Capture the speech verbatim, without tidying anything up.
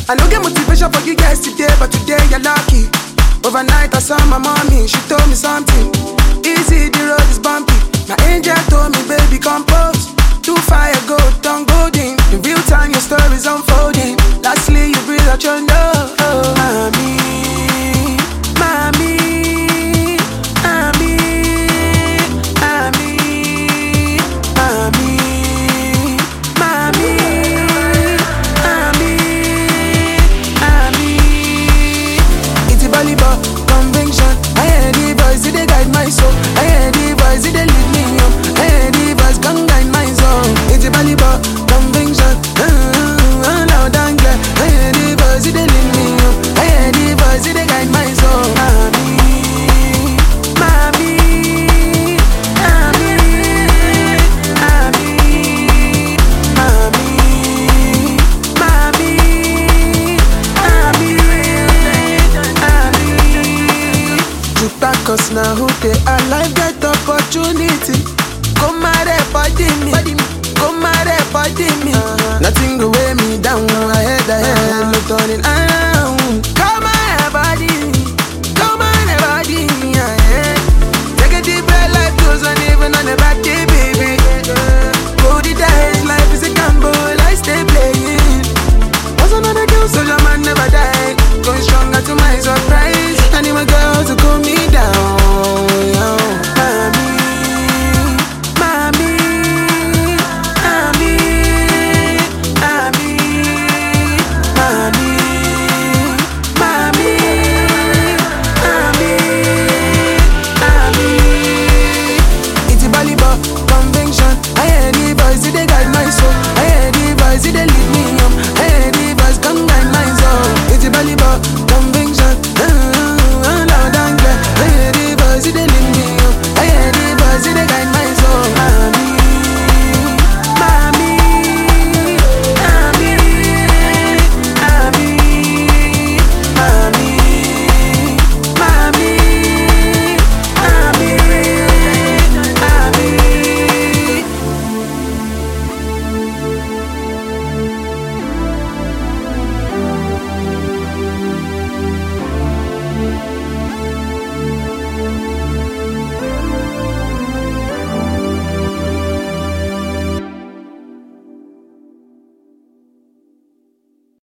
I no get motivation for you guys today, but today you're lucky. Overnight I saw my mommy, she told me something. Easy, the road is bumpy. My angel told me, baby, compose. Too fire, go, don't go in. In real time, your story's unfolding. Lastly, you breathe out your nose. Mommy, mommy, mommy, mommy, mommy, mommy, mommy, mommy. It's a volleyball convention. I hear the voice, they guide my soul. I hear the voice, they lead me home. I hear the voice, come guide my soul. It's a volleyball convention. Uh, loud and clear. I hear the voice, they lead me home. I hear the voice, they guide my soul. Mommy, mommy, mommy, mommy, mommy, mommy, mommy, mommy. Cause now who they alive get opportunity. Come out there, body me. Come out there, body me. Nothing go weigh me down. I head ahead, no turning.